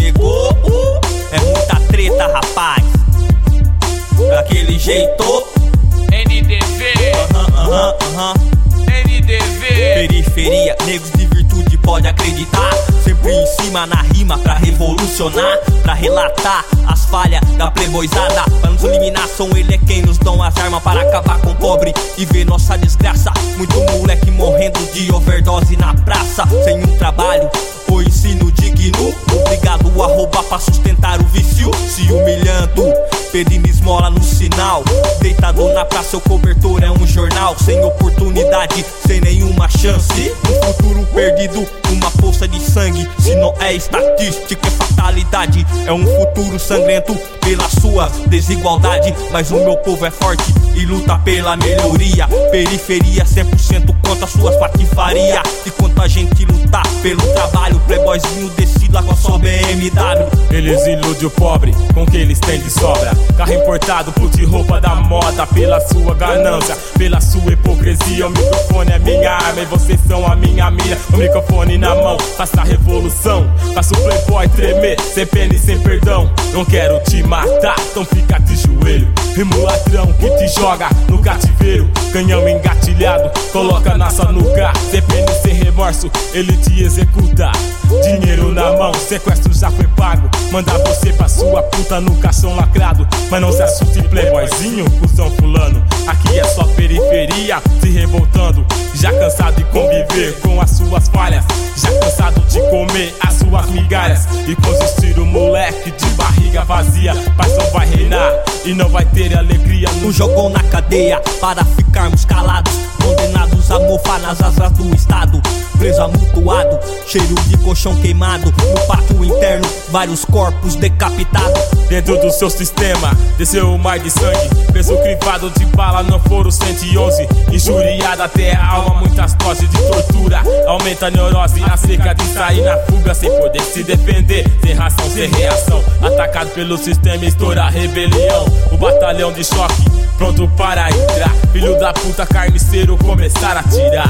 chegou, é muita treta, rapaz. Daquele jeito, NDV, NDV. periferia, negros de virtude, pode acreditar. Sempre em cima na rima pra revolucionar, pra relatar as falhas da playboyzada. Pra nos eliminar, som ele é quem nos dão as armas para acabar com o pobre e ver nossa desgraça. Muito moleque morrendo de overdose na praça, sem um trabalho ou ensino digno, obrigado a roubar pra sustentar o vício, se humilhando, pedindo esmola no sinal. Deitado na praça, o cobertor é um jornal, sem oportunidade, sem nenhuma chance. Um futuro perdido, uma poça de sangue. Se não é estatística, é fatalidade. É um futuro sangrento pela sua desigualdade. Mas o meu povo é forte e luta pela melhoria. Periferia 100% contra suas patifarias. E quanto a gente lutar pelo trabalho, playboyzinho desce lá com a sua BMW. Eles iludem o pobre com o que eles têm de sobra. Carro importado, puto de roupa da moda. Pela sua ganância, pela sua hipocrisia. O microfone é minha arma e vocês são a minha mira. O microfone na mão, faça a revolução. Faça o playboy tremer, sem pena e sem perdão. Não quero te matar, então fica de joelho. Rimo ladrão que te joga no cativeiro. Canhão engatilhado, coloca na sua nuca. Sem pena e sem remorso, ele te executa. Dinheiro na mão, sequestro já foi pago. Manda você pra sua puta no caixão lacrado. Mas não se assuste, playboyzinho, cuzão fulano. Aqui é só periferia se revoltando. Já cansado de conviver com as suas falhas. Já cansado de comer as suas migalhas. E consistir o moleque de barriga vazia. Paz não vai reinar e não vai ter alegria. Nos jogou na cadeia para ficarmos calados, condenados a mofar nas asas do estado. Preso amutuado, cheiro de colchão queimado. No pátio interno, vários corpos decapitados. Dentro do seu sistema, desceu o mar de sangue. Preso crivado de bala, não foram 111. Injuriada até a alma, muitas doses de tortura. Aumenta a neurose, a seca de sair na fuga. Sem poder se defender, sem ração, sem reação. Atacado pelo sistema, estoura a rebelião. O batalhão de choque, pronto para entrar. Filho da puta, carniceiro, começar a tirar.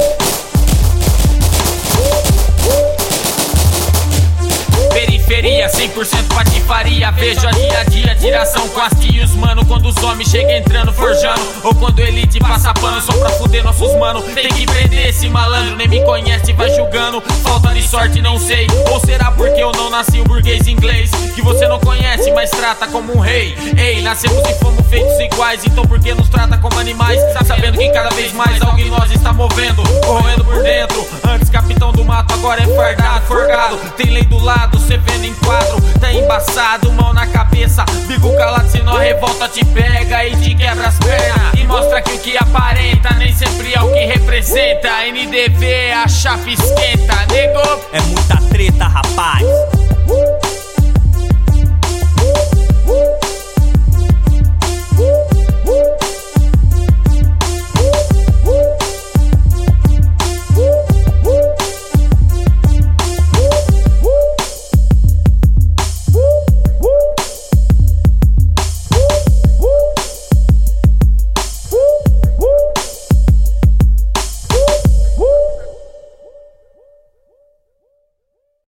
Periferia, 100% patifaria. Vejo a dia a dia, tiração com as tios, mano. Quando os homens chegam entrando, forjando. Ou quando ele te passa pano só pra fuder nossos mano. Tem que prender esse malandro, nem me conhece, vai julgando. Falta de sorte, não sei. Ou será porque eu não nasci um burguês inglês que você não conhece, mas trata como um rei. Ei, nascemos e fomos feitos iguais, então por que nos trata como animais? Sabendo que cada vez mais algo em nós está movendo, corroendo por dentro. Antes capitão do mato, agora é fardado, forgado. Tem lei do lado, cê vendo em quadro, tá embaçado, mão na cabeça, bico calado, senão a revolta te pega e te quebra as pernas. E mostra que o que aparenta nem sempre é o que representa. NDV, a chapa esquenta, nego. É muita